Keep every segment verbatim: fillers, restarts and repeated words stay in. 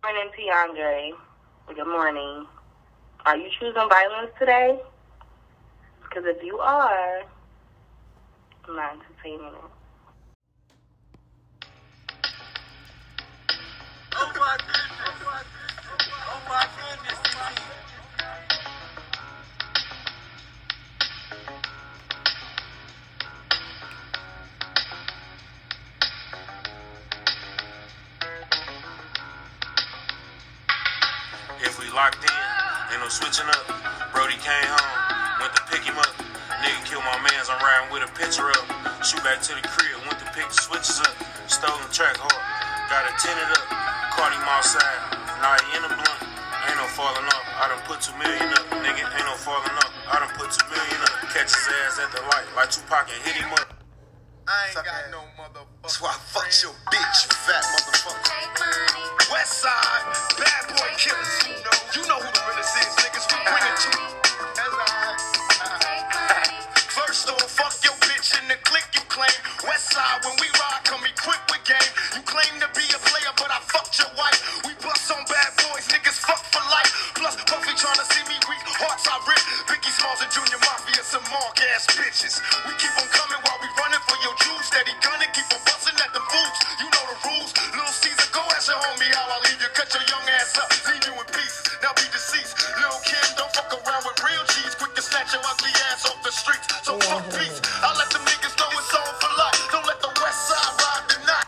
Morning, Tiandre. Good morning. Are you choosing violence today? Because if you are, I'm not entertaining it. Oh my goodness. Oh my goodness. If we locked in, ain't no switching up. Brody came home, went to pick him up. Nigga killed my mans, I'm riding with a picture up. Shoot back to the crib, went to pick the switches up. Stolen track hard, got it tinted up. Caught him outside, now he in the blunt. Ain't no falling off, I done put two million up. Nigga, ain't no falling off, I done put two million up. Catch his ass at the light, like Tupac and hit him up. I ain't got no motherfucker. That's why I fucked your bitch, you fat motherfucker. West side, bad boy killers. You know, you know who the realest is, niggas. We bring it to you. First off, fuck your bitch in the clique you claim. West side, when we ride, come equipped with game. You claim to be a player, but I fucked your wife. We bust on bad boys, niggas fuck for life. Plus, Puffy tryna see me weak, hearts I rip. Biggie Smalls and Junior Mafia, some mark ass bitches. We keep on coming while we running for your juice. Steady gunning, keep on busting at the foods. You know the rules. Little Caesar, go ask your homie how I leave you. Cut your young ass up, leave you in pieces. Now be deceased. Lil' Kim, don't fuck around with real cheese. Quick to snatch your ugly ass off the streets. So fuck peace. I let them niggas know it's on for life. Don't let the West Side ride the night.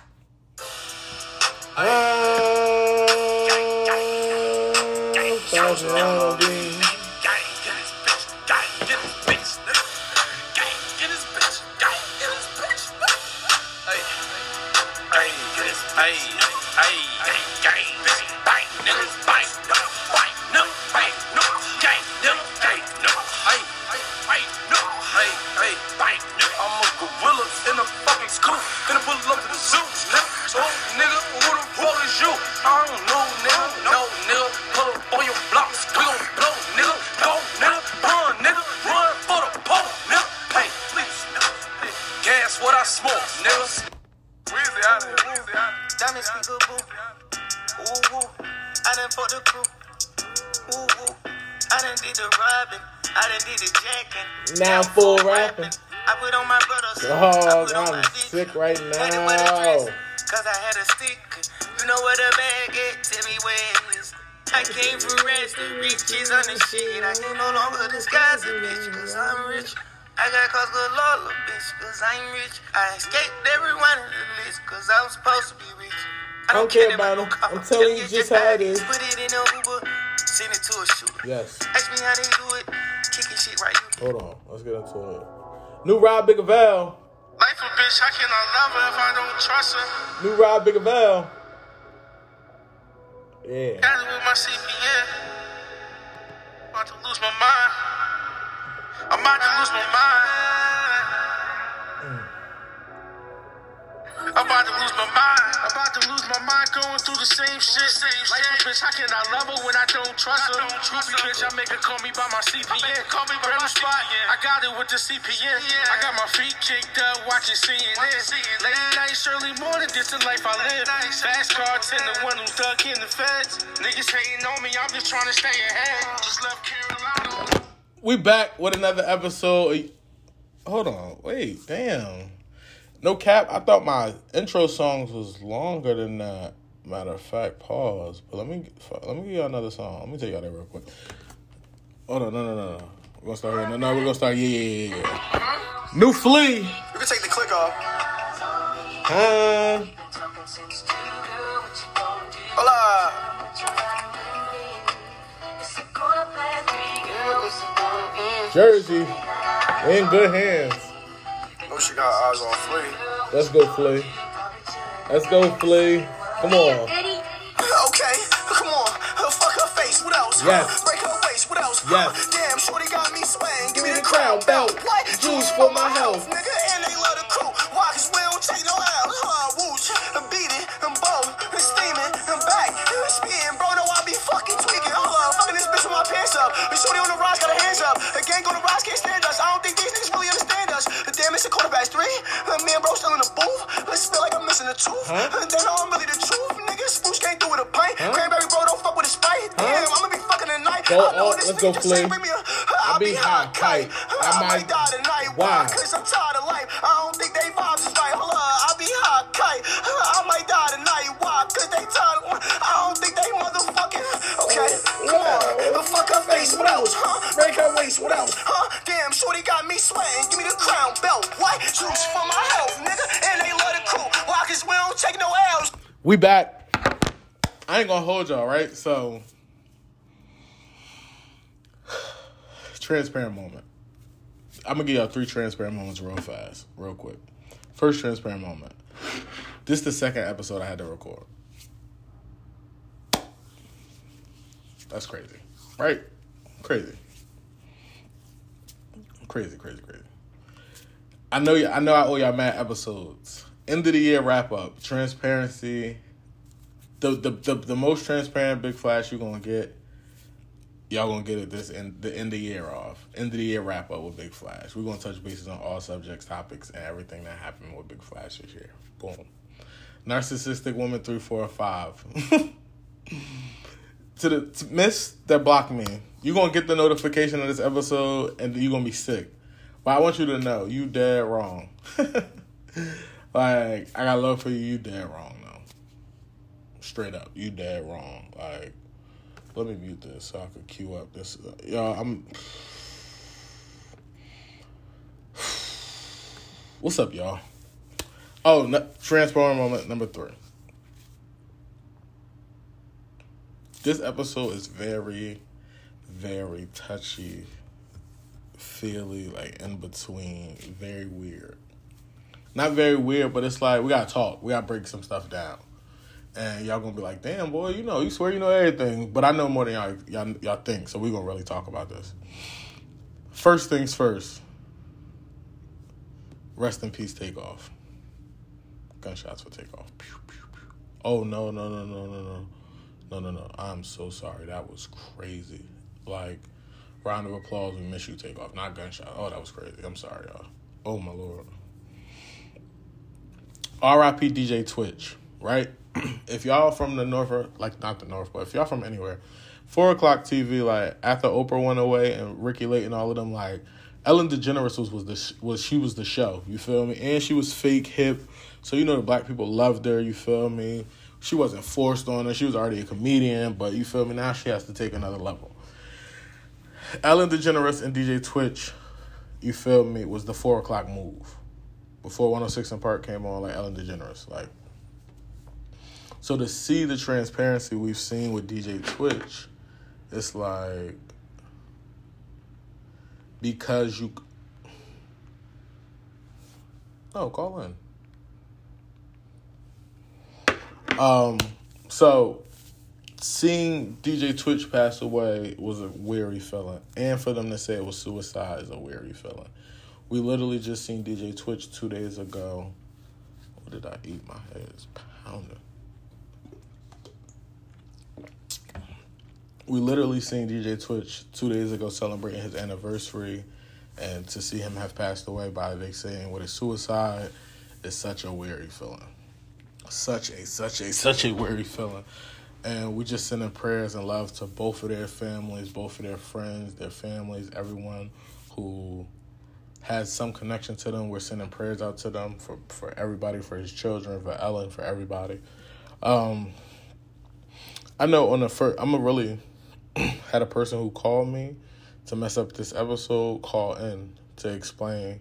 Now I'm full rapping. I put on my brothers. Oh, I'm sick right now. Cause I had a stick. You know where the bag at? Tell me where it is. I came from rest and riches on the shit. I can no longer disguise a bitch. Cause I'm rich. I got cause good Lord, bitch. Cause I'm rich. I escaped everyone in the list. Cause I was supposed to be rich. I don't, I don't care about them. I'm telling you just how it is. Put it in a Uber. Send it to a shooter. Yes. Ask me how they do it. Kicking shit right here. Hold on. Let's get into it. New Rob Big Val. Life a bitch, I cannot love her if I don't trust her. New Rob Big Val. Yeah. Got it with my C P N. About to lose my mind. I'm about to lose my mind. I'm about to lose my mind. I'm about to lose my mind going through the same shit. Same Life shit. A bitch, I cannot love her when I don't trust her. I don't trust her. Bitch, I make her call me by my C P N. Call me by my spot. I got it with the C P N. Yeah. I got my feet kicked up watching C N N. Late night, early morning, this the life I live. Fast car tender, one who dug in the feds. Niggas hating on me, I'm just trying to stay ahead. Just left Carolina. We back with another episode. Hold on, wait, damn. No cap, I thought my intro songs was longer than that. Matter of fact, pause. But let me let me give y'all another song. Let me tell y'all that real quick. Hold on, no, no, no, no. We're gonna start here. No, no, we're gonna start. Yeah, yeah, yeah. New Flea. You can take the click off. Huh? Hola. Jersey. In good hands. Oh, she got eyes on Flea. Let's go, Flea. Let's go, Flea. Come on. Okay, come on. Fuck her face. What else? Yes. Break her waist. What else? Yes. Damn, shorty got me swaying. Give me the crown belt. What? Juice for my health. Nigga, and they love the crew. Why? Cause we don't take no L. Huh, whoosh. I'm beating. I'm bold. I'm steaming. I'm back. I'm speeding. Bro, no, I be fucking tweaking. Hold on. Fucking this bitch with my pants up. The shorty on the rise got her hands up. The gang on the rise can't stand us. I don't think these niggas really understand us. The damn, it's a quarterback three. Me and bro still in the booth. Let's feel like I'm missing a tooth. Huh? Then I'm really the truth. Nigga, spoosh came through with a pint. Huh? Cranberry Oh, oh, let's go, Flame. I be high kite. I might die tonight. Why? Cause I'm tired of life. I don't think they vibes is right. Hold on. I be high kite. I might die tonight. Why? Cause they tired. I don't think they motherfucking. Okay. Come on. The fuck her face. What else? Huh? Break her waist. What else? Huh? Damn, shorty got me sweating. Give me the crown belt. What? Juice for my health, nigga. And they love the crew. Why? Cause we don't take no L's. We back. I ain't gonna hold y'all, right? So, transparent moment. I'm gonna give y'all three transparent moments real fast, real quick. First transparent moment. This is the second episode I had to record. That's crazy, right? Crazy, crazy, crazy, crazy. I know, y- I know, I owe y'all mad episodes. End of the year wrap up. Transparency. The, the the the most transparent Big Flash you're gonna get, y'all gonna get it this in the end of the year off. End of the year wrap up with Big Flash. We're gonna touch bases on all subjects, topics, and everything that happened with Big Flash this year. Boom. Narcissistic woman three, four, five. to the to miss that blocked me. You're gonna get the notification of this episode and you're gonna be sick. But I want you to know you dead wrong. Like, I got love for you, you dead wrong. Straight up, you dead wrong. Like, let me mute this so I can cue up this. Uh, y'all, I'm. What's up, y'all? Oh, no, transparent moment number three. This episode is very, very touchy, feely, like in between, very weird. Not very weird, but it's like we gotta talk. We gotta break some stuff down. And y'all gonna be like, damn, boy, you know, you swear you know everything. But I know more than y'all, y'all, y'all think, so we gonna really talk about this. First things first. Rest in peace, Takeoff. Gunshots for Takeoff. Pew, pew, pew. Oh, no, no, no, no, no, no. No, no, no. I'm so sorry. That was crazy. Like, round of applause, we miss you, Takeoff. Not gunshot. Oh, that was crazy. I'm sorry, y'all. Oh, my Lord. R I P D J Twitch, right? If y'all from the North, or, like, not the North, but if y'all from anywhere, four o'clock T V, like, after Oprah went away and Ricky Lake and all of them, like, Ellen DeGeneres was, was, the, was she was the show, you feel me? And she was fake hip, so you know the black people loved her, you feel me? She wasn't forced on her. She was already a comedian, but you feel me? Now she has to take another level. Ellen DeGeneres and D J Twitch, you feel me, was the four o'clock move. Before one oh six and Park came on, like, Ellen DeGeneres, like. So to see the transparency we've seen with D J Twitch, it's like, because you, no, call in. Um, so seeing D J Twitch pass away was a weary feeling, and for them to say it was suicide is a weary feeling. We literally just seen D J Twitch two days ago. What did I eat? My head is pounding. We literally seen D J Twitch two days ago celebrating his anniversary, and to see him have passed away by they saying what is suicide is such a weary feeling. Such a, such a, such a weary feeling. And we just sending prayers and love to both of their families, both of their friends, their families, everyone who has some connection to them. We're sending prayers out to them for, for everybody, for his children, for Ellen, for everybody. Um, I know on the first, I'm a really had a person who called me to mess up this episode call in to explain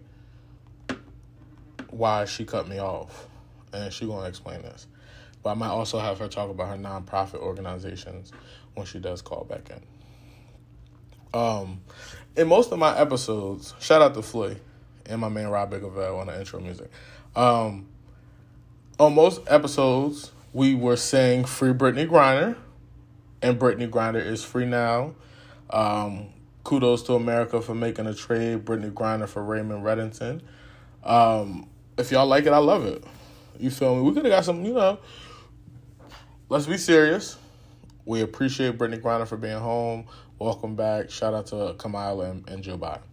why she cut me off. And she gonna explain this. But I might also have her talk about her nonprofit organizations when she does call back in. Um, in most of my episodes, shout out to Flea and my man Rob Biggerville on the intro music. Um, on most episodes, we were saying free Brittany Griner, and Brittany Griner is free now. Um, kudos to America for making a trade, Brittany Griner for Raymond Reddington. Um, if y'all like it, I love it. You feel me? We could have got some, you know, let's be serious. We appreciate Brittany Griner for being home. Welcome back. Shout out to Kamala and, and Joe Biden.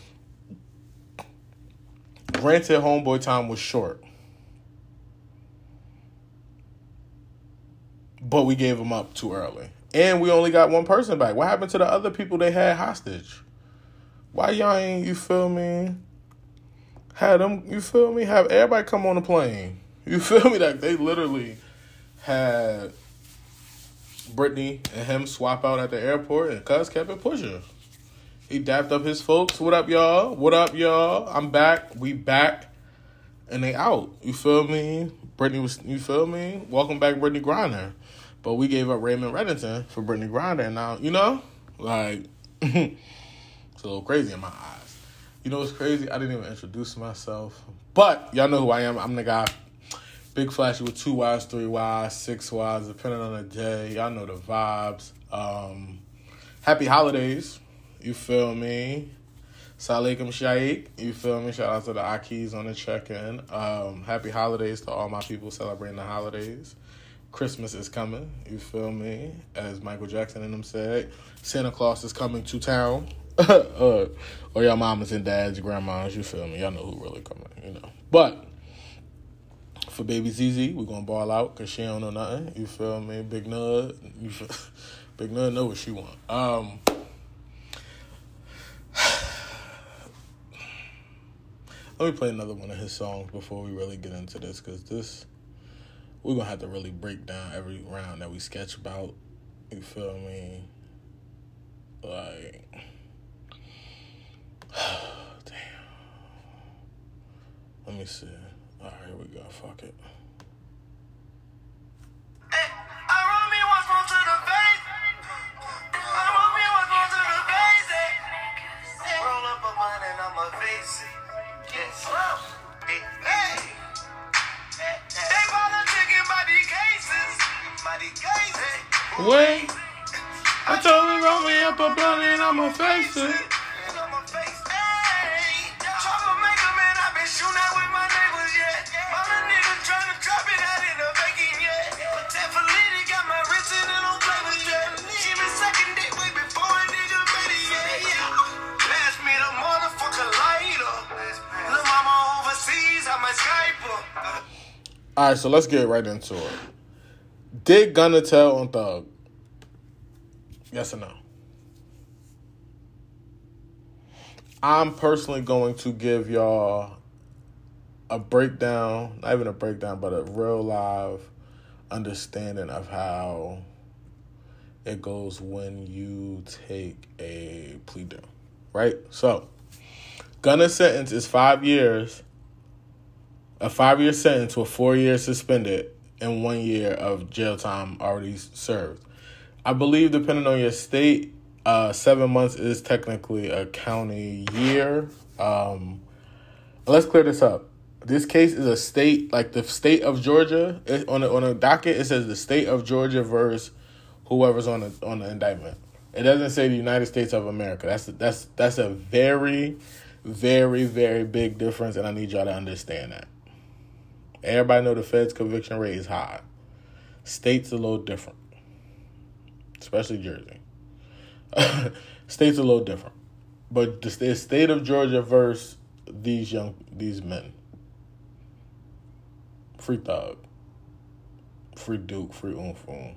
Granted, homeboy time was short. But we gave him up too early. And we only got one person back. What happened to the other people they had hostage? Why y'all ain't, you feel me, had them, you feel me, have everybody come on the plane? You feel me? Like, they literally had Brittany and him swap out at the airport, and Cuz kept it pushing. He dapped up his folks. What up, y'all? What up, y'all? I'm back. We back. And they out. You feel me? Brittany was, you feel me? Welcome back, Brittany Griner. But we gave up Raymond Reddington for Brittany Griner. And now, you know, like, it's a little crazy in my eyes. You know what's crazy? I didn't even introduce myself. But y'all know who I am. I'm the guy. Big Flashy with two Y's, three Y's, six Y's, depending on the day. Y'all know the vibes. Um, happy holidays. You feel me? Salaikum Shaikh. You feel me? Shout out to the Akis on the check-in. Um, happy holidays to all my people celebrating the holidays. Christmas is coming. You feel me? As Michael Jackson and them said, Santa Claus is coming to town. uh, or y'all mamas and dads, grandmas. You feel me? Y'all know who really coming, you know. But for baby Z Z, we're going to ball out because she don't know nothing. You feel me? Big Nud. You feel, Big Nud know what she want. Um... Let me play another one of his songs before we really get into this, because this, we're going to have to really break down every round that we sketch about. You feel me? Like, damn. Let me see. All right, here we go. Fuck it. Hey, I roll me once more to the face. I roll me once more to the face. Hey, roll up a blunt and I'ma face it. Yes. Hey, hey. They politicking by these cases. By these cases. Wait. I told him roll me up a blunt and I'ma face it. And I'ma face it. Hey. Troublemaker, man, I've been shooting out with my neighbors, yeah. All the niggas trying to drop it out in the bacon, yeah. But that Fellini got my wrist and it don't play with that. She been sucking dick way before a nigga made it, yeah, yeah. Pass me the motherfucker lighter. Lil' mama overseas, I might Skype her. All right, so let's get right into it. Did Gunna tell on Thug? Yes or no? I'm personally going to give y'all a breakdown, not even a breakdown, but a real live understanding of how it goes when you take a plea deal, right? So, Gunna's sentence is five years, a five-year sentence with four years suspended and one year of jail time already served. I believe, depending on your state, uh, seven months is technically a county year. Um, let's clear this up. This case is a state, like the state of Georgia. It, on the on the docket, it says the state of Georgia versus whoever's on the on the indictment. It doesn't say the United States of America. That's that's that's a very, very, very big difference, and I need y'all to understand that. Everybody know the Fed's conviction rate is high. States a little different, especially Jersey. States a little different, but the state of Georgia versus these young these men. Free Thug, free Duke, free Unfoon.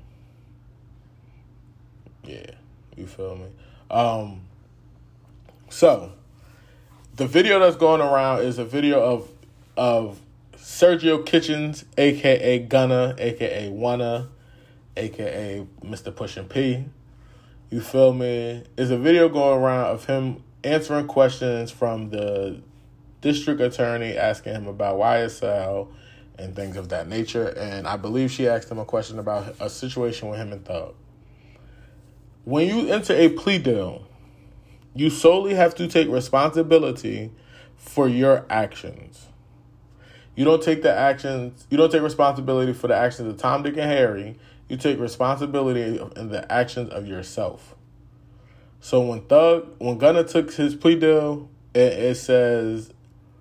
Yeah, you feel me? Um, so the video that's going around is a video of of Sergio Kitchens, a k a. Gunna, a k a. Wanna, a k a. Mister Pushin P. You feel me? It's a video going around of him answering questions from the district attorney, asking him about Y S L and things of that nature. And I believe she asked him a question about a situation with him and Thug. When you enter a plea deal, you solely have to take responsibility for your actions. You don't take the actions, you don't take responsibility for the actions of Tom, Dick, and Harry. You take responsibility in the actions of yourself. So when Thug, when Gunna took his plea deal, it, it says,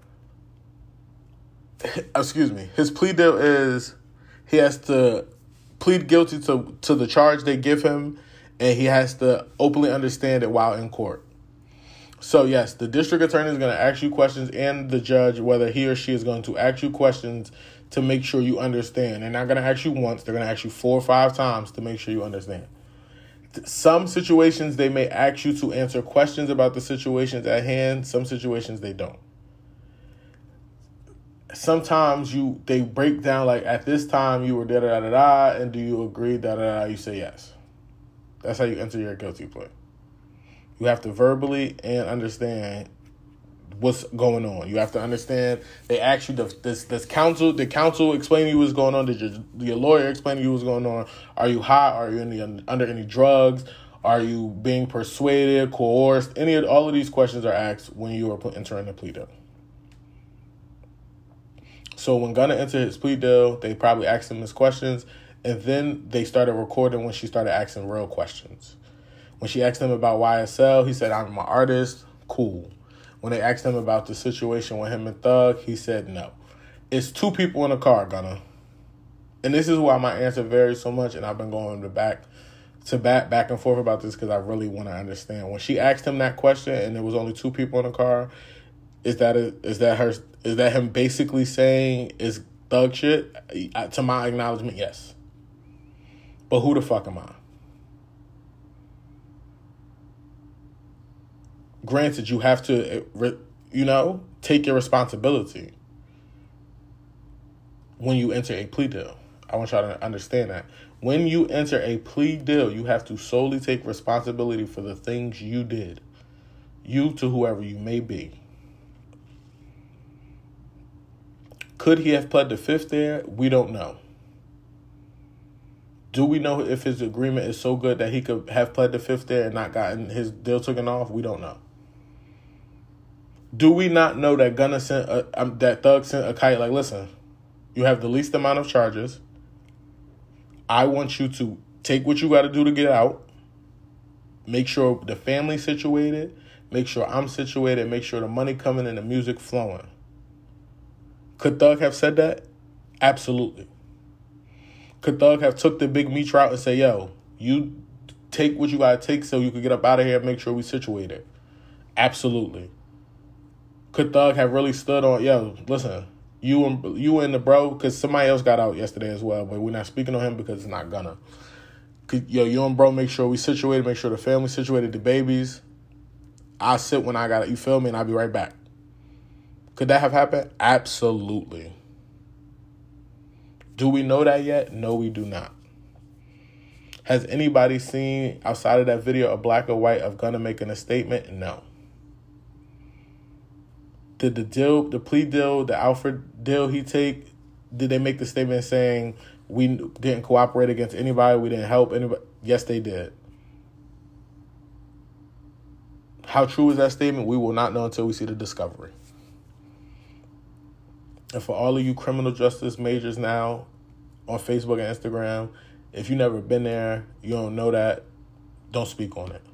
excuse me, his plea deal is he has to plead guilty to, to the charge they give him, and he has to openly understand it while in court. So, yes, the district attorney is going to ask you questions, and the judge, whether he or she is going to ask you questions to make sure you understand. They're not going to ask you once. They're going to ask you four or five times to make sure you understand. Some situations they may ask you to answer questions about the situations at hand. Some situations they don't. Sometimes you they break down like, at this time you were da da da da, and do you agree da da da? You say yes. That's how you enter your guilty plea. You have to verbally and understand what's going on. You have to understand. They ask you, does this counsel, the counsel explain to you what's going on? Did your, your lawyer explain to you what's going on? Are you high? Are you in the, under any drugs? Are you being persuaded, coerced? Any of all of these questions are asked when you are entering a plea deal. So when Gunna entered his plea deal, they probably asked him his questions, and then they started recording when she started asking real questions. When she asked him about Y S L, he said, I'm an artist. Cool. When they asked him about the situation with him and Thug, he said no. It's two people in a car, Gunna. And this is why my answer varies so much, and I've been going to back to back, back and forth about this because I really want to understand. When she asked him that question and there was only two people in the car, is that a, is that her? Is that him basically saying is Thug shit? To my acknowledgement, yes. But who the fuck am I? Granted, you have to, you know, take your responsibility when you enter a plea deal. I want y'all to understand that. When you enter a plea deal, you have to solely take responsibility for the things you did. You to whoever you may be. Could he have pled the fifth there? We don't know. Do we know if his agreement is so good that he could have pled the fifth there and not gotten his deal taken off? We don't know. Do we not know that Gunna sent a, um, that Thug sent a kite like, listen, you have the least amount of charges. I want you to take what you got to do to get out. Make sure the family's situated. Make sure I'm situated. Make sure the money coming and the music flowing. Could Thug have said that? Absolutely. Could Thug have took the big meat route and say, yo, you take what you got to take so you could get up out of here and make sure we situated? Absolutely. Could Thug have really stood on, yo, listen, you and you and the bro, because somebody else got out yesterday as well, but we're not speaking on him because it's not Gunna. Could, yo, you and bro, make sure we situated, make sure the family situated, the babies. I'll sit when I got it, you feel me, and I'll be right back. Could that have happened? Absolutely. Do we know that yet? No, we do not. Has anybody seen, outside of that video, a black or white of Gunna making a statement? No. Did the deal, the plea deal, the Alfred deal he take, did they make the statement saying we didn't cooperate against anybody, we didn't help anybody? Yes, they did. How true is that statement? We will not know until we see the discovery. And for all of you criminal justice majors now on Facebook and Instagram, if you've never been there, you don't know that, don't speak on it.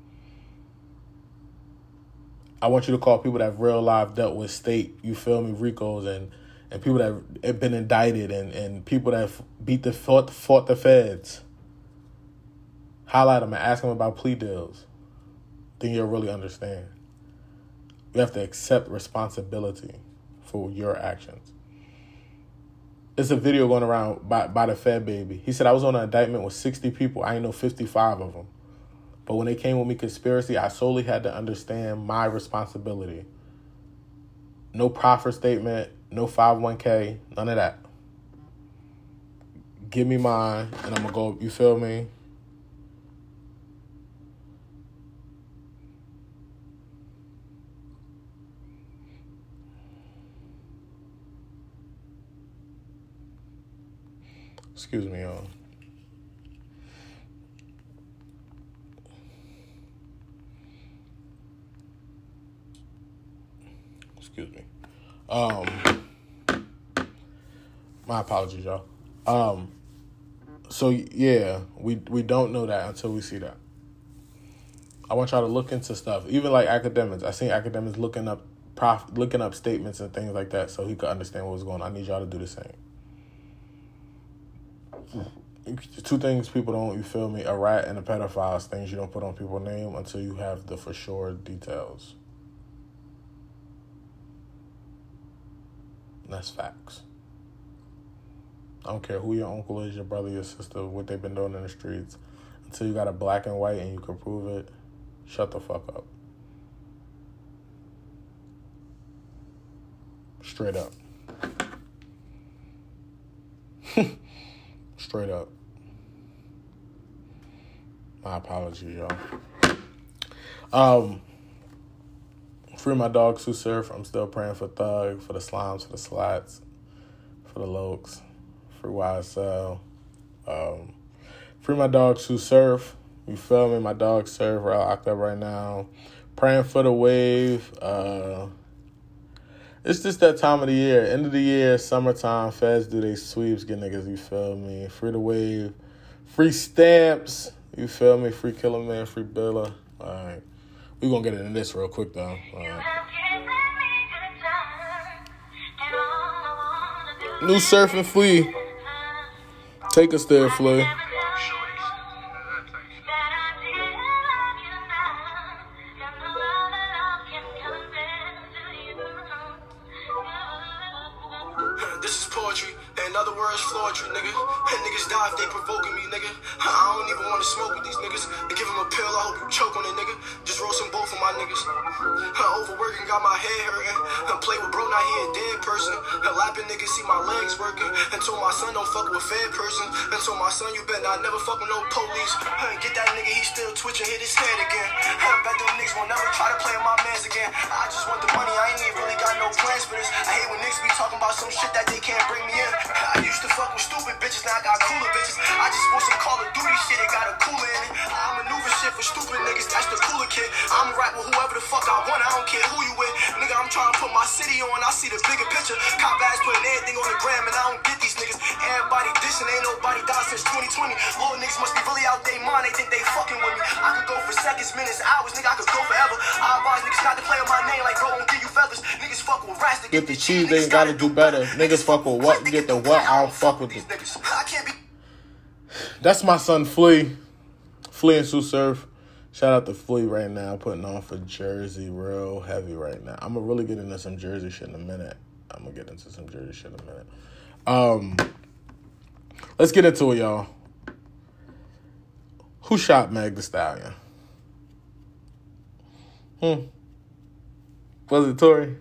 I want you to call people that have real life dealt with state, you feel me, RICOs, and, and people that have been indicted, and, and people that have beat the fought, fought the feds. Highlight them and ask them about plea deals. Then you'll really understand. You have to accept responsibility for your actions. It's a video going around by, by the Fed baby. He said, I was on an indictment with sixty people. I ain't know fifty-five of them. But when they came with me conspiracy, I solely had to understand my responsibility. No proffer statement, no five oh one k, none of that. Give me mine, and I'm going to go, you feel me? Excuse me, y'all. Excuse me. Um, my apologies, y'all. Um, so yeah, we we don't know that until we see that. I want y'all to look into stuff, even like academics. I seen academics looking up prof, looking up statements and things like that, so he could understand what was going on. I need y'all to do the same. Two things people don't, you feel me, a rat and a pedophile is things you don't put on people's name until you have the for sure details. That's facts. I don't care who your uncle is, your brother, your sister, what they've been doing in the streets. until you got a black and white and you can prove it, shut the fuck up. Straight up. Straight up. My apology, y'all. Um, free my dog, Sue Surf. I'm still praying for Thug, for the Slimes, for the Slats, for the Lokes, free Y S L. Um, free my dog, Sue Surf. You feel me? My dog Surf, we're all locked up right now. Praying for the wave. Uh, it's just that time of the year. End of the year, summertime, feds do they sweeps, get niggas, you feel me? Free the wave. Free stamps. You feel me? Free Killer Man, free Billa. All right. We're going to get into this real quick, though. All right. New Surf and Flea. Take us there, Flea. This is poetry, in other words, floetry, nigga. And niggas die if they provoking me, nigga. I don't even want to smoke with these niggas. And give them a pill, I hope you choke on it, nigga. Just roll some both of my niggas. I overworking, got my head hurting. I play with bro, now he a dead person. I lapping niggas, see my legs working. And told my son, don't fuck with a fed person. And told my son, you better not never fuck with no police. Get that nigga, he still twitching, hit his head again. I bet them niggas won't never try to play with my mans again. I just want the money, I ain't even really got no plans for this. I hate when niggas be talking about some shit that they can't bring me in. I used to fuck with stupid bitches, now I got cooler bitches. I just want some Call of Duty shit, it got a cooler in it. I maneuver shit for stupid niggas, that's the cooler kid. I'm rap with whoever the fuck I want, I don't care who you with. Nigga, I'm trying to put my city on, I see the bigger picture. Cop ass putting everything on the gram, and I don't get these niggas. Everybody dissing, ain't nobody died since twenty twenty. Little niggas must be really out they mind, they think they fucking with me. I could go for seconds, minutes, hours, nigga, I could go forever. I advise niggas not to play on my name like bro won't give you feathers. Niggas fuck with rats to get the cheese, they ain't gotta do better. Niggas fuck with what, get the what, I don't fuck with it. That's my son Flea. Flea and Sue Surf. Shout out to Flea right now, putting on for Jersey real heavy right now. I'm gonna really get into some Jersey shit in a minute. I'm gonna get into some Jersey shit in a minute. Um, let's get into it, y'all. Who shot Meg Thee Stallion? Hmm. Was it Tory?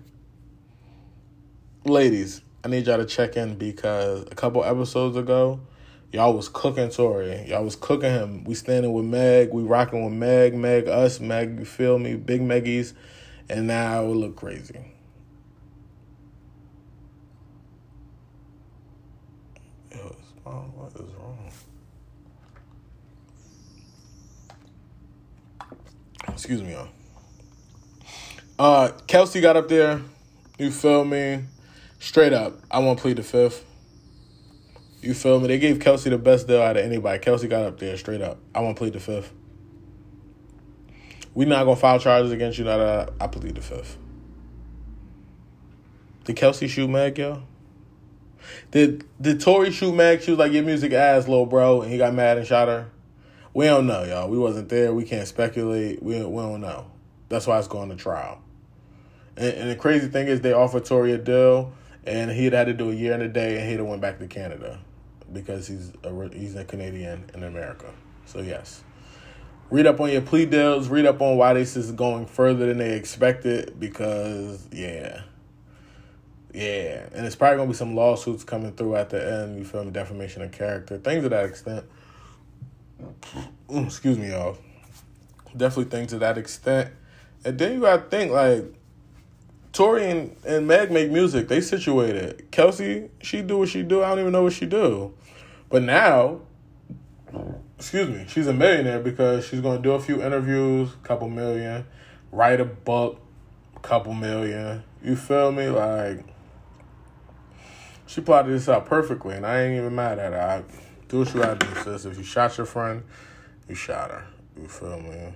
Ladies, I need y'all to check in because a couple episodes ago, y'all was cooking Tory. Y'all was cooking him. We standing with Meg. We rocking with Meg. Meg, us, Meg, you feel me? Big Meggies. And now it look crazy. Yo, oh, what is wrong? Excuse me, y'all. Uh, Kelsey got up there. You feel me? Straight up, I won't plead the fifth. You feel me? They gave Kelsey the best deal out of anybody. Kelsey got up there straight up. I won't plead the fifth. We not going to file charges against you. Now that I plead the fifth. Did Kelsey shoot Meg, yo? Did did Tory shoot Meg? She was like, your music ass, little bro, and he got mad and shot her? We don't know, y'all. We wasn't there. We can't speculate. We, we don't know. That's why it's going to trial. And, and the crazy thing is they offered Tory a deal, and he'd had to do a year and a day, and he'd have went back to Canada because he's a, he's a Canadian in America. So, yes. Read up on your plea deals. Read up on why this is going further than they expected because, yeah. Yeah. And it's probably going to be some lawsuits coming through at the end. You feel me? Defamation of character. Things of that extent. Excuse me, y'all. Definitely things to that extent. And then you got to think, like, Tory and, and Meg make music. They situated. Kelsey, she do what she do. I don't even know what she do. But now, excuse me, she's a millionaire because she's going to do a few interviews, couple million, write a book, couple million. You feel me? Like, she plotted this out perfectly, and I ain't even mad at her. I do what you got to do, sis. If you shot your friend, you shot her. You feel me?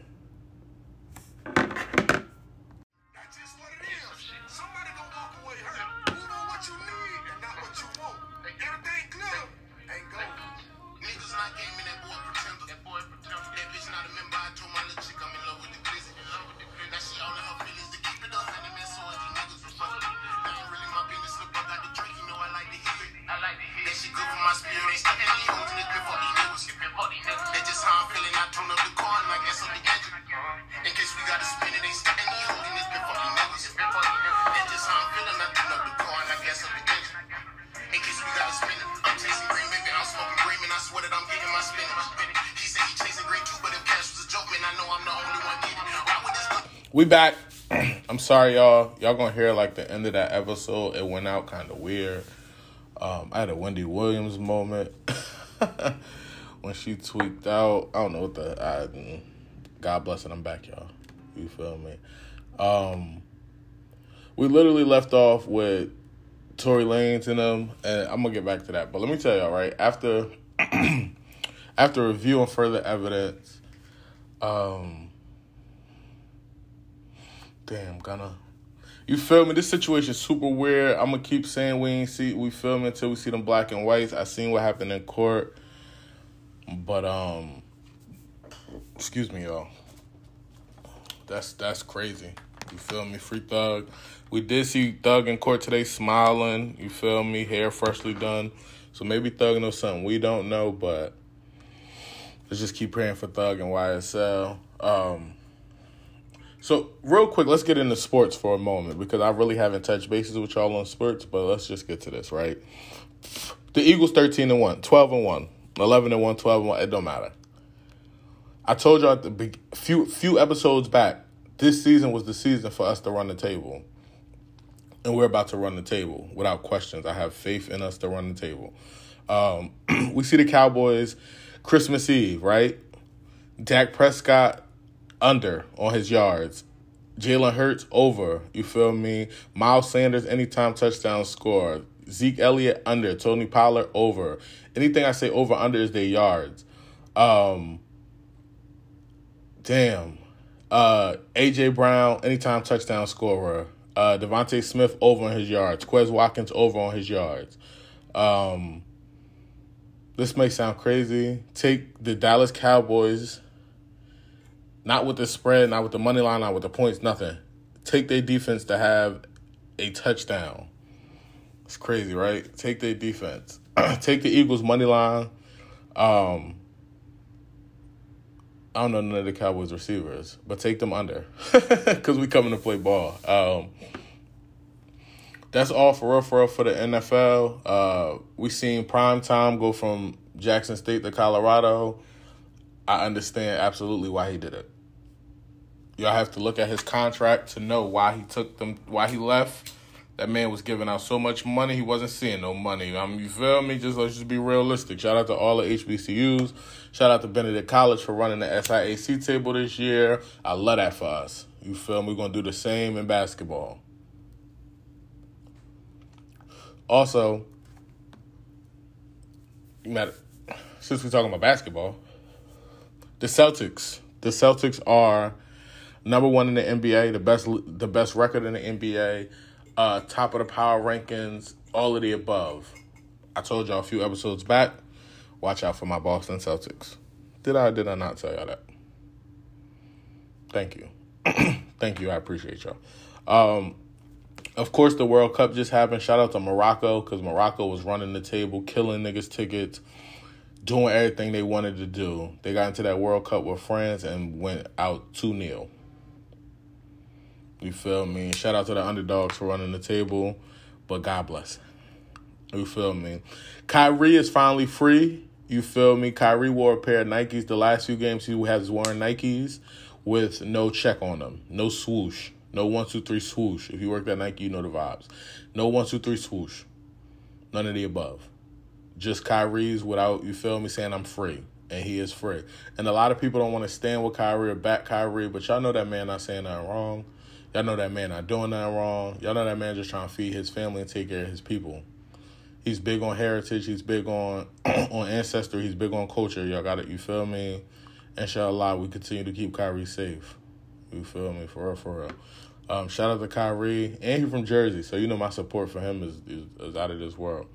They just how I'm feeling. I We back. I'm sorry, y'all. Y'all gonna hear like the end of that episode. It went out kind of weird. Um, I had a Wendy Williams moment when she tweaked out. I don't know what the. I, God bless it. I'm back, y'all. You feel me? Um, we literally left off with Tory Lanez and them, and I'm gonna get back to that. But let me tell y'all, right after after reviewing further evidence, um. Damn, gonna. You feel me? This situation is super weird. I'm gonna keep saying we ain't see we film until we see them black and whites. I seen what happened in court, but um, excuse me, y'all. That's that's crazy. You feel me? Free Thug. We did see Thug in court today, smiling. You feel me? Hair freshly done. So maybe Thug knows something we don't know, but let's just keep praying for Thug and Y S L. Um. So, real quick, let's get into sports for a moment because I really haven't touched bases with y'all on sports, but let's just get to this, right? The Eagles thirteen and one, twelve and one, eleven and one, twelve and one, it don't matter. I told y'all at the big, few few episodes back, this season was the season for us to run the table. And we're about to run the table without questions. I have faith in us to run the table. Um, we see the Cowboys Christmas Eve, right? Dak Prescott under on his yards. Jalen Hurts over. You feel me? Miles Sanders anytime touchdown score. Zeke Elliott under. Tony Pollard over. Anything I say over under is their yards. Um, damn. Uh, A J Brown anytime touchdown scorer. Uh, Devontae Smith over on his yards. Quez Watkins over on his yards. Um, this may sound crazy. Take the Dallas Cowboys. Not with the spread, not with the money line, not with the points, nothing. Take their defense to have a touchdown. It's crazy, right? Take their defense. Take the Eagles' money line. Um, I don't know none of the Cowboys receivers, but take them under because we coming to play ball. Um, that's all for real, for real for the N F L. Uh, we seen prime time go from Jackson State to Colorado. I understand absolutely why he did it. Y'all have to look at his contract to know why he took them, why he left. That man was giving out so much money, he wasn't seeing no money. I mean, you feel me? Just let's just be realistic. Shout out to all the H B C Us. Shout out to Benedict College for running the S I A C table this year. I love that for us. You feel me? We're going to do the same in basketball. Also, since we're talking about basketball, the Celtics. The Celtics are number one in the N B A, the best the best record in the N B A, uh, top of the power rankings, all of the above. I told y'all a few episodes back, watch out for my Boston Celtics. Did I or did I not tell y'all that? Thank you. Thank you. I appreciate y'all. Um, of course, the World Cup just happened. Shout out to Morocco because Morocco was running the table, killing niggas' tickets, doing everything they wanted to do. They got into that World Cup with France and went out two nil. You feel me? Shout out to the underdogs for running the table, but God bless. You feel me? Kyrie is finally free. You feel me? Kyrie wore a pair of Nikes the last few games. He has worn Nikes with no check on them. No swoosh. No one, two, three swoosh. If you work at Nike, you know the vibes. No one, two, three swoosh. None of the above. Just Kyrie's without, you feel me, saying I'm free. And he is free. And a lot of people don't want to stand with Kyrie or back Kyrie, but y'all know that man not saying nothing wrong. Y'all know that man not doing nothing wrong. Y'all know that man just trying to feed his family and take care of his people. He's big on heritage. He's big on on ancestry. He's big on culture. Y'all got it. You feel me? Inshallah, we continue to keep Kyrie safe. You feel me? For real, for real. Um, shout out to Kyrie. And he's from Jersey, so you know my support for him is, is, is out of this world.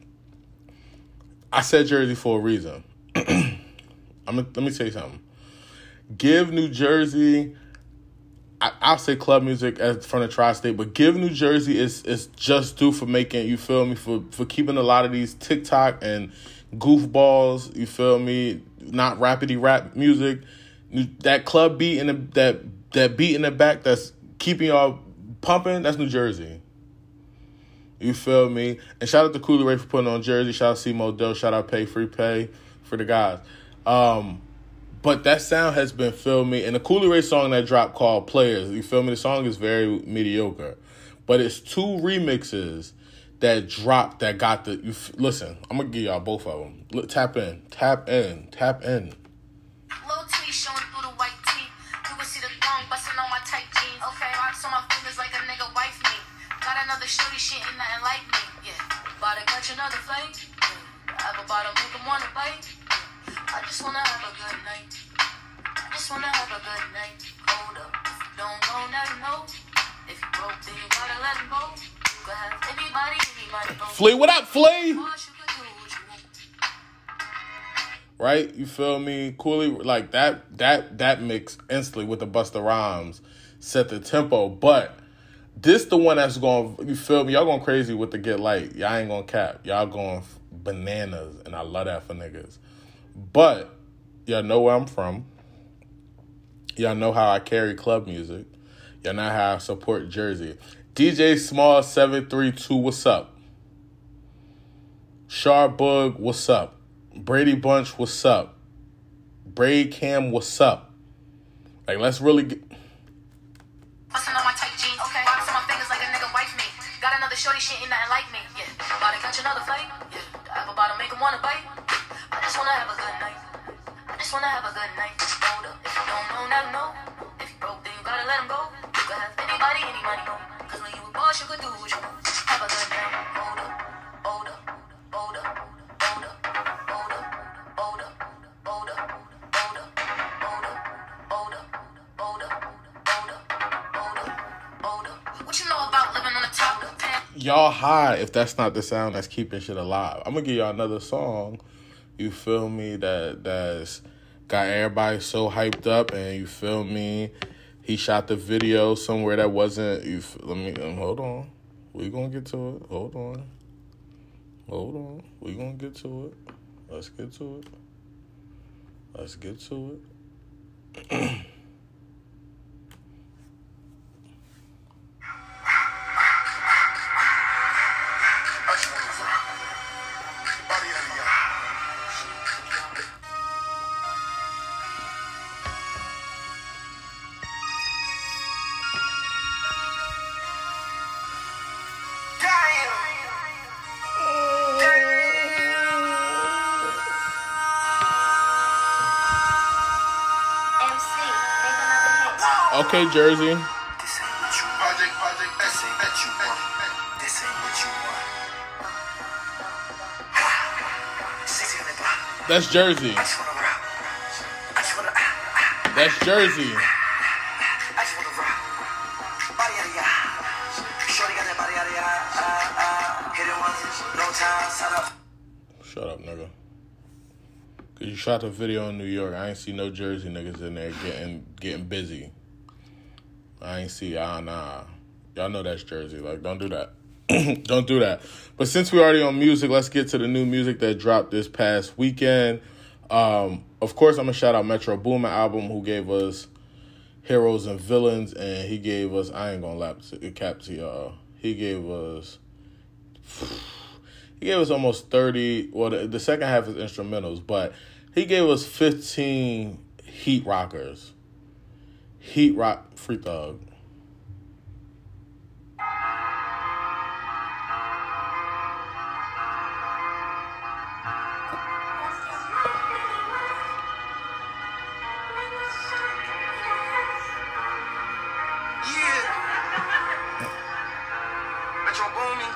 I said Jersey for a reason. I'm gonna, let me tell you something. Give New Jersey, I, I'll say club music as from the tri-state, but give New Jersey is is just due for making, you feel me, for, for keeping a lot of these TikTok and goofballs, you feel me, not rapidy rap music. That club beat in the that that beat in the back that's keeping y'all pumping, that's New Jersey. You feel me? And shout out to Cooley Ray for putting on Jersey. Shout out to C Mo Doe. Shout out Pay Free Pay for the guys. Um, But that sound has been, feel me, and the Cooley Ray song that dropped called Players, you feel me? The song is very mediocre. But it's two remixes that dropped that got the, you f- listen, I'm going to give y'all both of them. Look, tap in, tap in, tap in. Little T showing through the white tee. You can see the thong busting on my tight jeans. Okay, rocks on my fingers like a nigga wife me. Got another shorty, shit ain't nothing like me. Yeah, about to catch another fight. Yeah. I have a bottle, make them wanna bite. I just wanna have a good night. I just wanna have a good night. Hold up, if you don't go, never know. If you broke, then you gotta let him go. You could have anybody, anybody. Flea, what up, Flea? All you could do what you want. Right? You feel me? Cooley, like that that that mix instantly with the Busta Rhymes set the tempo. But this the one that's going, you feel me? Y'all going crazy with the Get Light. Y'all ain't going to cap. Y'all going bananas. And I love that for niggas. But y'all know where I'm from. Y'all know how I carry club music. Y'all know how I support Jersey. D J Small seven three two, what's up? Shar Bug, what's up? Brady Bunch, what's up? Braid Cam, what's up? Like, let's really get... Bustin' on my tight jeans. Okay. Rocks on my fingers like a nigga wife me. Got another shorty, she ain't nothing like me. Yeah. About to catch another fight. Yeah. I have a bottle, make him wanna bite. I just wanna have a good night. I just wanna have a good night. Hold up. If you don't know, never know. If you broke, then you gotta let him go. You could have anybody, any money, no. Cause when you a boss, you could do what you want. Have a good night. Hold up. Hold up. Hold up. Hold up. Hold up. Hold up. Hold up. Hold up. Hold up. Hold up. Hold up. Hold up. Hold up. Hold up. What you know about living on the top of the pen? Y'all high if that's not the sound that's keeping shit alive. I'm gonna give y'all another song, you feel me, that that's got everybody so hyped up, and you feel me, he shot the video somewhere that wasn't, you f- let me, um, hold on. We gonna get to it. Hold on. Hold on. We gonna get to it. Let's get to it. Let's get to it. Okay, Jersey. This ain't what you want. This ain't what you want. This ain't what you want. That's Jersey. That's Jersey. Shut up, nigga. Cause you shot the video in New York. I ain't see no Jersey niggas in there getting getting busy. I ain't see, ah, nah. Y'all know that's Jersey. Like, don't do that. Don't do that. But since we're already on music, let's get to the new music that dropped this past weekend. Um, of course, I'm going to shout out Metro Boomin album, who gave us Heroes and Villains, and he gave us, I ain't going to lap to, cap to y'all. He gave us, he gave us almost thirty, well, the, the second half is instrumentals, but he gave us fifteen heat rockers. Heat rock, Free Thug. Metro Boomin,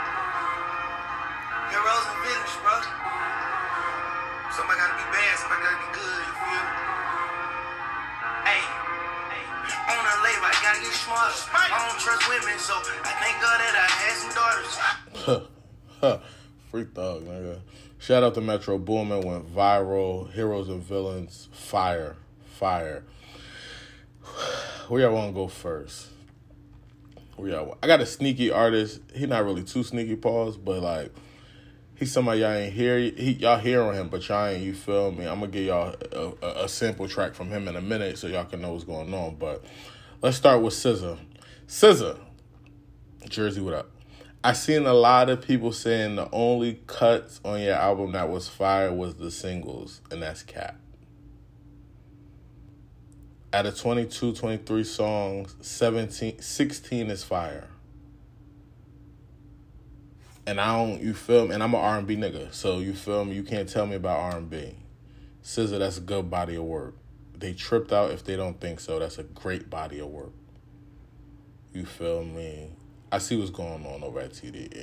Heroes and Villains, bro. Somebody gotta be bad, somebody gotta be good, you feel me? Hey, hey, on a label, I gotta get smarter. I don't trust women, so I thank God that I had some daughters. Free Thug, nigga. Shout out to Metro Boomin, went viral. Heroes and Villains, fire, fire. Where y'all want to go first? Where y'all want? I got a sneaky artist. He not really too sneaky, pause, but like he's somebody y'all ain't hear. He, y'all hearing him, but y'all ain't. You feel me? I'm gonna give y'all a, a, a sample track from him in a minute so y'all can know what's going on. But let's start with S Z A. S Z A, Jersey, what up? I seen a lot of people saying the only cuts on your album that was fire was the singles, and that's cap. Out of twenty-two, twenty-three songs, seventeen, sixteen is fire. And I don't, you feel me? And I'm an R and B nigga, so you feel me? You can't tell me about R and B. S Z A, that's a good body of work. They tripped out if they don't think so. That's a great body of work. You feel me? I see what's going on over at T D E.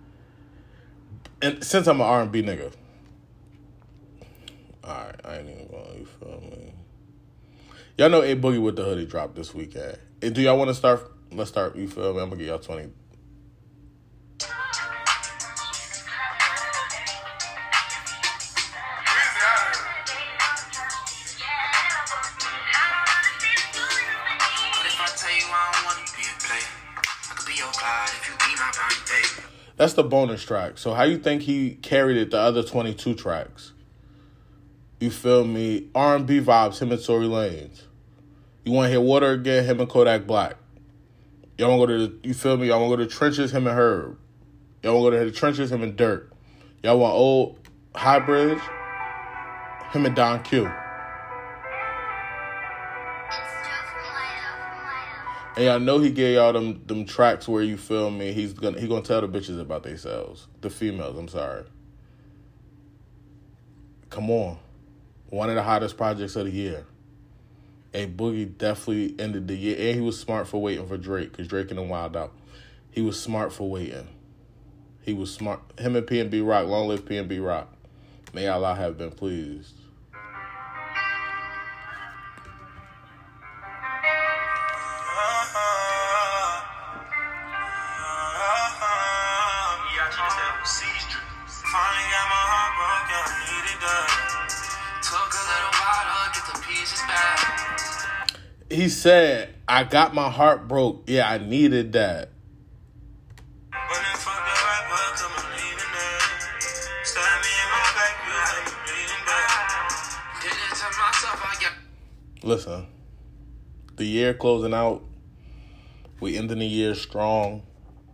And since I'm an R and B nigga, alright, I ain't even going, you feel me? Y'all know A Boogie with the Hoodie dropped this weekend. And do y'all want to start? Let's start, you feel me? I'm going to give y'all twenty. That's the bonus track. So how you think he carried it the other twenty-two tracks? You feel me? R and B vibes, him and Tory Lanez. You want to hear Water Again, him and Kodak Black. Y'all want to go to the, you feel me? Y'all want to go to the Trenches, him and Herb. Y'all want to go to the Trenches, him and Dirt. Y'all want old High Bridge, him and Don Q. And y'all know he gave y'all them them tracks where, you feel me, he's gonna he gonna tell the bitches about themselves. The females, I'm sorry. Come on. One of the hottest projects of the year. A Boogie definitely ended the year. And he was smart for waiting for Drake, because Drake and him wild out. He was smart for waiting. He was smart. Him and P N B Rock, long live P N B Rock. May Allah have been pleased. He said, I got my heart broke. Yeah, I needed that. Listen, the year closing out. We ending the year strong.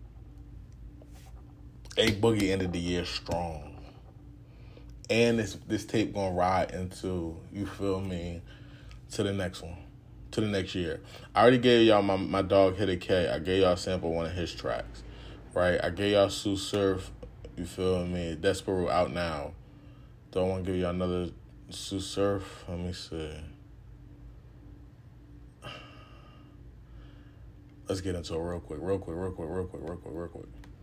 A Boogie ended the year strong. And this this tape gonna ride into, you feel me, to the next one. To the next year. I already gave y'all my, my dog Hit a K. I gave y'all a sample of one of his tracks. Right? I gave y'all Sue Surf, you feel me, Desperate out now. Don't want to give y'all another Sue Surf. Let me see. Let's get into it real quick, real quick, real quick, real quick, real quick, real quick.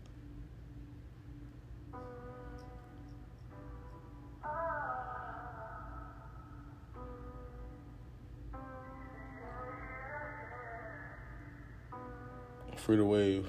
Free the Wave.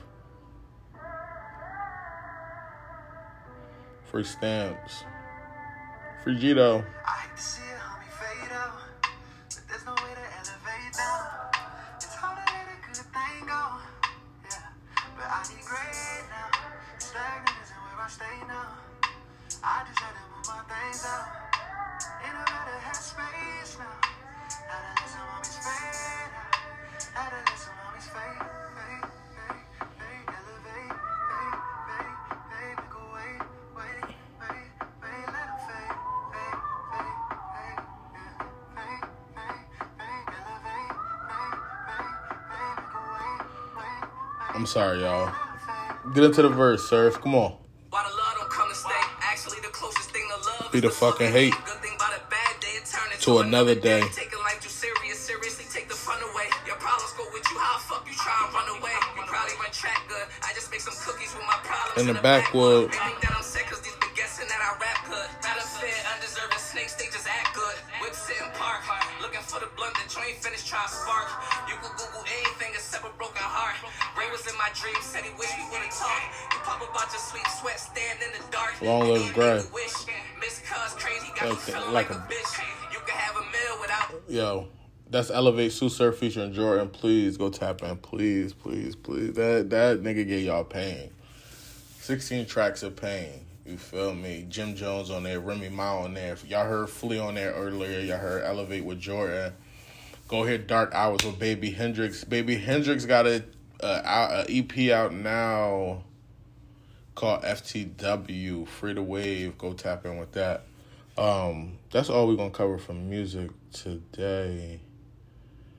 Free Stamps. Free Gito. I hate to see a homie fade out, but there's no way to elevate now. It's hard to let a good thing go, yeah. But I need great now. Stagnant isn't where I stay now. I just had to move my things out. In a better headspace now. Had to let some homies fade out. Had to let some homies fade, fade, fade, fade, elevate, fade, fade, fade, make a way, wait, wait, wait, let 'em fade, fade, fade, fade, yeah, fade, fade, fade, elevate, fade, fade, fade, make a way, wait, wait. I'm sorry, y'all. Get into the verse, Surf. Come on. Why the love don't come to stay? Actually, the closest thing to love Be the fucking hate. Good thing about a bad day, it turn To another day. Taking life too serious, seriously take the fun away. Your problems go with you, how the fuck you try and run away? You probably run track good. I just make some cookies with my problems In the backwood. They think that I'm sick cause these been guessing that I rap good. Not a fair, undeserving snakes, they just act good. Whip sitting park, looking for the blunt that you ain't finished trying to spark. You could Google anything except a broken heart. Ray was in my dreams, said he wished we wouldn't talk. You pop about your sleep, sweat, stand in the dark. Long live Gray. Miss Cuz crazy, got me Okay, feeling like like a- a bitch. You can have a meal without. Yo, that's Elevate Sue Surf featuring Jordan. Please go tap in. Please, please, please. That that nigga gave y'all pain. sixteen tracks of pain. You feel me? Jim Jones on there, Remy Ma on there. Y'all heard Flea on there earlier. Y'all heard Elevate with Jordan. Go hear Dark Hours with Baby Hendrix. Baby Hendrix got a, a, a E P out now called F T W, Free the Wave. Go tap in with that. Um, that's all we're going to cover from music today.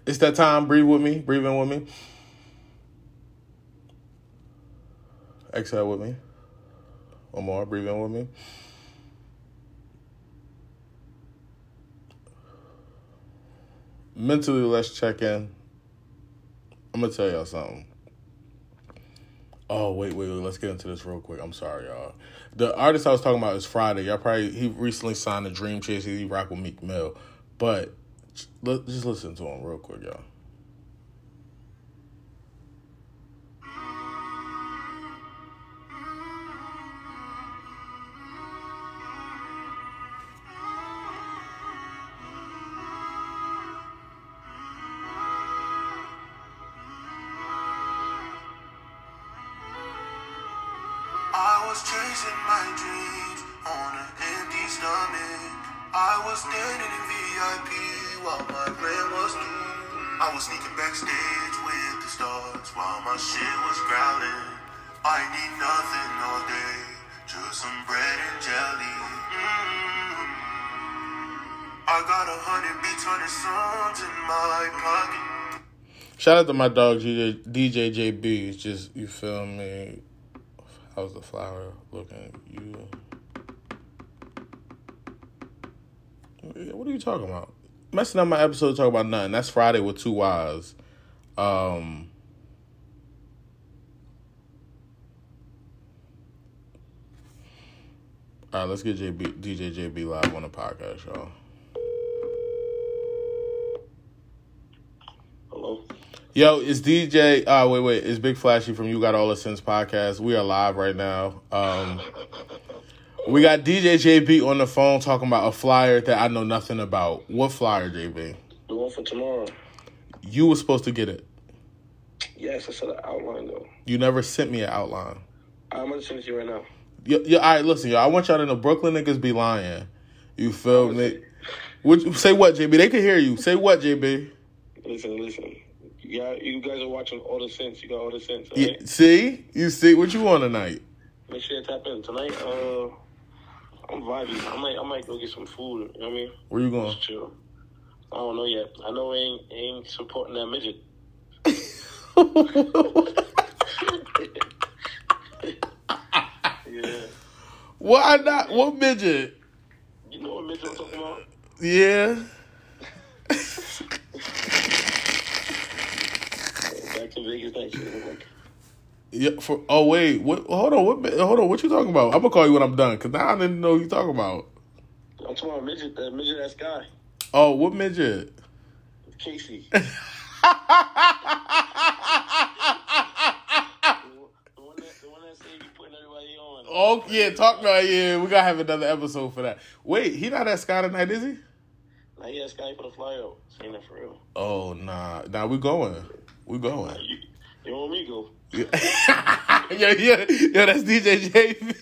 It's that time. Breathe with me. Breathe in with me. Exhale with me. One more. Breathe in with me. Mentally, let's check in. I'm going to tell y'all something. Oh, wait, wait, wait. Let's get into this real quick. I'm sorry, y'all. The artist I was talking about is Friday. Y'all probably, he recently signed a Dream Chaser. He rock with Meek Mill. But just listen to him real quick, y'all. I was chasing my dreams on an empty stomach. I was standing in V I P while my rent was due. I was sneaking backstage with the stars while my shit was growling. I need nothing all day, just some bread and jelly. Mm-hmm. I got a hundred beats, hundred songs in my pocket. Shout out to my dog D J J B. It's just, you feel me? How's the flower looking? You. What are you talking about? Messing up my episode talking about nothing. That's Friday with Two Wise. Um, all right, let's get J B, D J J B live on the podcast, y'all. Hello? Yo, it's D J. Uh, wait, wait. It's Big Flashy from You Got All the Sense podcast. We are live right now. Um, we got D J J B on the phone talking about a flyer that I know nothing about. What flyer, J B? The one for tomorrow. You were supposed to get it. Yes, I said an outline, though. You never sent me an outline. I'm going to send it to you right now. Yeah, yeah, all right, listen, y'all. I want y'all to know Brooklyn niggas be lying. You feel me? What, say what, J B? They can hear you. Say what, J B? Listen, listen. Yeah, you guys are watching All the Sense. You got All the Sense, Yeah, right? see? You see? What you on tonight? Make sure you tap in. Tonight, uh, I'm vibing. I might I might go get some food. You know what I mean? Where you going? Just chill. I don't know yet. I know I ain't, ain't supporting that midget. Yeah. Why not? What midget? You know what midget I'm talking about? Yeah. Back to Vegas next year. Like, Yeah. For oh wait, what? Hold on. What? Hold on. What you talking about? I'm gonna call you when I'm done, cause now I didn't know what you talking about. I'm talking about midget. That midget, that guy. Oh, what midget? Casey. Oh yeah, talk about yeah. We gotta have another episode for that. Wait, he not at Sky tonight, is he? Nah, he at Sky for the flyout. Saying that for real. Oh nah, nah. We going. We going. Nah, you, you want me to go? Yeah, yeah, yeah. That's D J J B.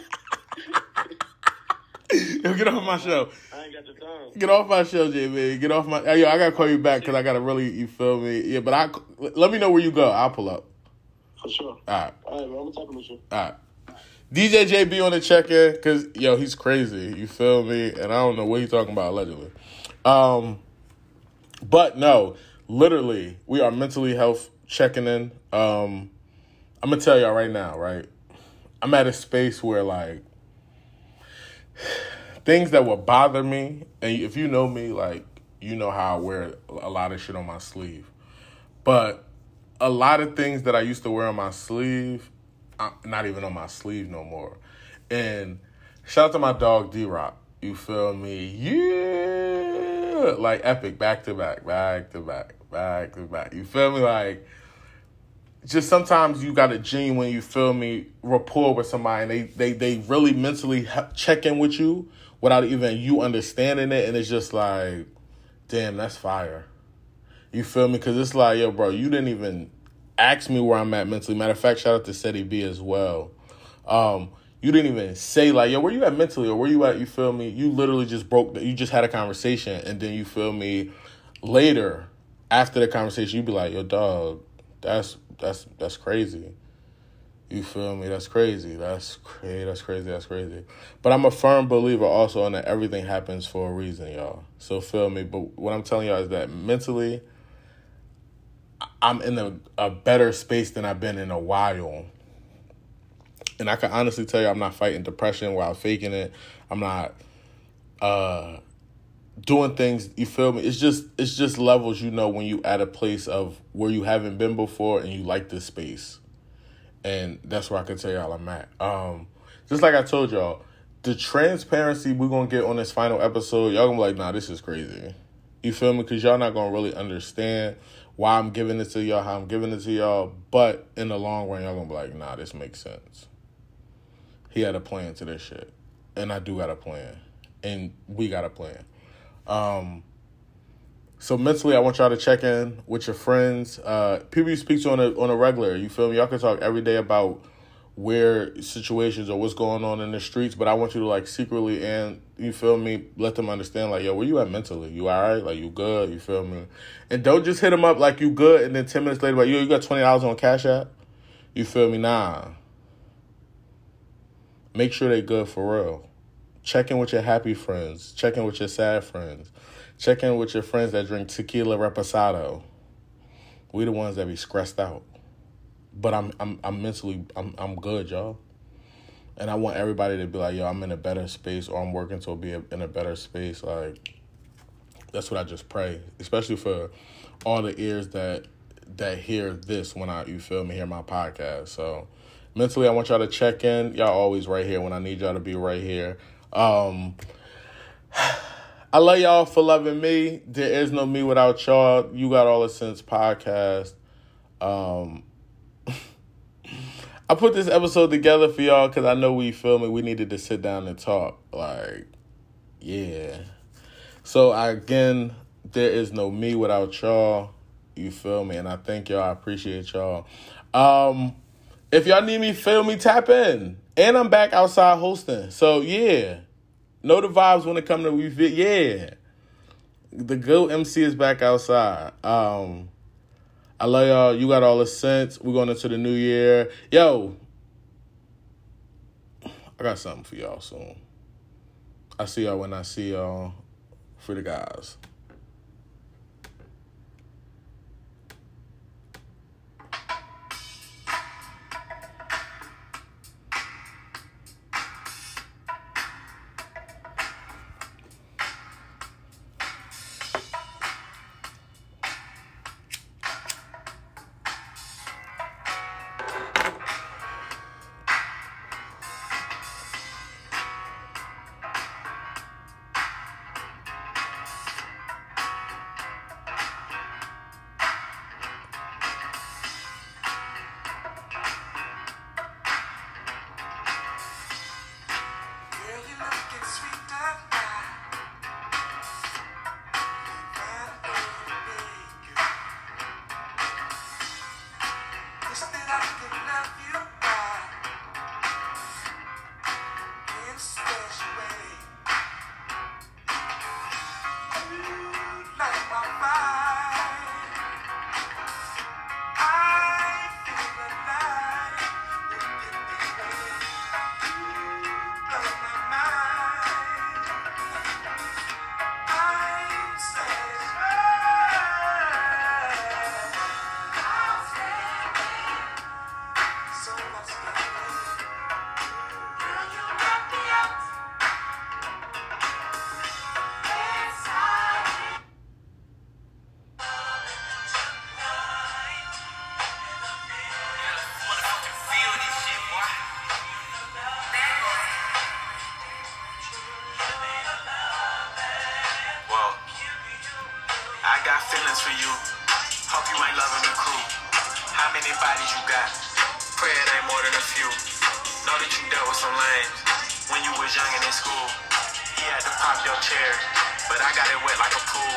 Yo, get off my show. I ain't got the time. Get off my show, J B. Get off my. Yo, I gotta call you back because I gotta really. You feel me? Yeah, but I. Let me know where you go. I'll pull up. For sure. All right. All right, man. I'm talking with you. All right. D J J B on the check-in, because, yo, he's crazy. You feel me? And I don't know what he's talking about, allegedly. Um, but, no, literally, we are mentally health checking in. Um, I'm going to tell y'all right now, right? I'm at a space where, like, things that would bother me, and if you know me, like, you know how I wear a lot of shit on my sleeve. But a lot of things that I used to wear on my sleeve, I'm not even on my sleeve no more. And shout out to my dog D-Rock. You feel me? Yeah. Like epic, back to back, back to back, back to back. You feel me? Like, just sometimes you got a genuine, you feel me, rapport with somebody. And they, they, they really mentally check in with you without even you understanding it. And it's just like, damn, that's fire. You feel me? Because it's like, yo, bro, you didn't even ask me where I'm at mentally. Matter of fact, shout out to Seti B as well. Um, you didn't even say, like, yo, where you at mentally or where you at, you feel me? You literally just broke, the, you just had a conversation, and then you feel me, later, after the conversation, you be like, yo, dog, that's, that's, that's crazy. You feel me? That's crazy. That's crazy. That's crazy. That's crazy. But I'm a firm believer also in that everything happens for a reason, y'all. So feel me. But what I'm telling y'all is that mentally, I'm in a, a better space than I've been in a while. And I can honestly tell you I'm not fighting depression while faking it. I'm not uh, doing things, you feel me? It's just it's just levels, you know, when you at a place of where you haven't been before and you like this space. And that's where I can tell y'all I'm at. Um, just like I told y'all, the transparency we're going to get on this final episode, y'all going to be like, nah, this is crazy. You feel me? Because y'all not going to really understand why I'm giving it to y'all, how I'm giving it to y'all. But in the long run, y'all going to be like, nah, this makes sense. He had a plan to this shit. And I do got a plan. And we got a plan. Um, so mentally, I want y'all to check in with your friends. Uh, people you speak to on a, on a regular. You feel me? Y'all can talk every day about where situations or what's going on in the streets. But I want you to, like, secretly and, you feel me, let them understand, like, yo, where you at mentally? You all right? Like, you good? You feel me? And don't just hit them up like you good and then ten minutes later, like, yo, you got twenty dollars on Cash App? You feel me? Nah. Make sure they good for real. Check in with your happy friends. Check in with your sad friends. Check in with your friends that drink tequila reposado. We the ones that be stressed out. But I'm I'm I'm mentally I'm I'm good, y'all. And I want everybody to be like, yo, I'm in a better space, or I'm working to be in a better space. Like, that's what I just pray, especially for all the ears that that hear this when I, you feel me, hear my podcast. So mentally, I want y'all to check in. Y'all always right here when I need y'all to be right here. Um, I love y'all for loving me. There is no me without y'all. You Got All the Sense podcast. Um, I put this episode together for y'all because I know we feel me. We needed to sit down and talk. Like, yeah. So, I, again, there is no me without y'all. You feel me? And I thank y'all. I appreciate y'all. Um, if y'all need me, feel me, tap in. And I'm back outside hosting. So, yeah. Know the vibes when it comes to we fit. Yeah. The GOAT M C is back outside. Um, I love y'all. You got all the sense. We're going into the new year. Yo. I got something for y'all soon. I see y'all when I see y'all. For the guys. Feelings for you. Hope you ain't loving the crew. How many bodies you got? Pray it ain't more than a few. Know that you dealt with some lames when you was young and in school. He had to pop your chair, but I got it wet like a pool.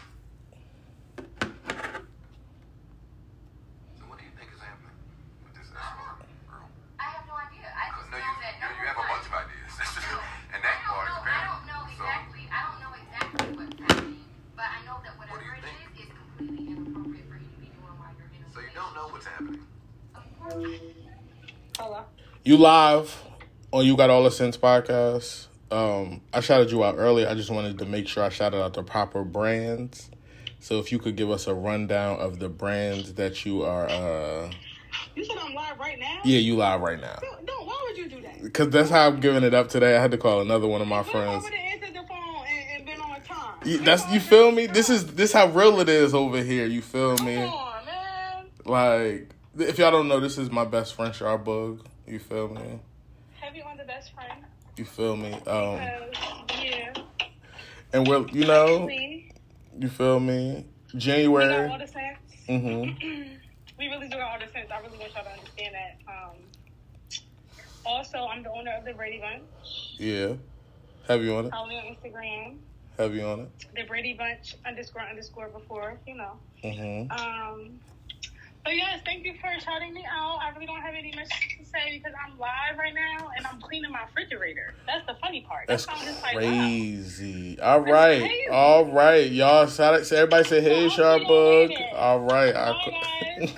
So what do you think is happening with this escort girl? I have no idea. I just No, know you, that you, you have a bunch of ideas. And that I part don't is know. I apparent. don't know So, exactly. I don't know exactly what's happening, but I know that whatever What do you it think? is is completely inappropriate for you to be doing while you're in a so you don't know what's happening. Of course. Hello. You live on You Got All the Sense podcast. Um, I shouted you out earlier. I just wanted to make sure I shouted out the proper brands So if you could give us a rundown of the brands that you are... Uh, you said I'm live right now? Yeah, you live right now. No, no, why would you do that? Because that's how I'm giving it up today. I had to call another one of my friends. Over there, answered the phone and, and been on time. You, that's you feel me? This is this how real it is over here. You feel me? Come on, man. Like, if y'all don't know, this is my best friend, Charbug. You feel me? Heavy on the best friend. You feel me? Um, because, yeah. And we're, you know, you feel me? January. We got all the sense. Mm-hmm. We really do got all the sense. I really want y'all to understand that. Um, also, I'm the owner of the Brady Bunch. Yeah. Have you on it? Follow me on Instagram. Have you on it? The Brady Bunch underscore underscore before, you know. Mm-hmm. Um, but yes, thank you for shouting me out. I really don't have any much to say because I'm live right now and I'm cleaning my refrigerator. That's the funny part. That's that just like, crazy. Wow. All right. Crazy. All right. Y'all, shout out. Everybody say, hey, well, Charbug. All right. Bye, guys.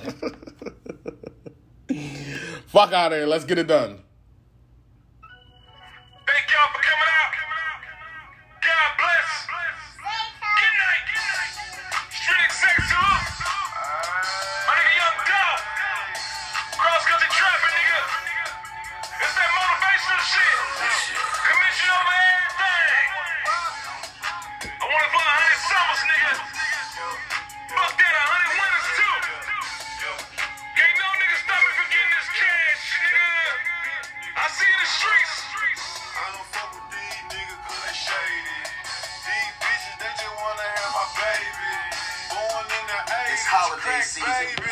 Fuck out of here. Let's get it done. Thank y'all for coming out. God bless. Good night. Street sex salute. My nigga Young Dog. Cross country trapping, nigga. It's that motivational shit. Commission over everything. I wanna blow a hundred summers, nigga. Fuck that, a hundred winners too. Can't no nigga stop me from getting this cash, nigga. I see in the streets. I don't fuck with these niggas cause they shady. These bitches, they just wanna have my baby. Born in the eighties, It's holiday crack season. baby.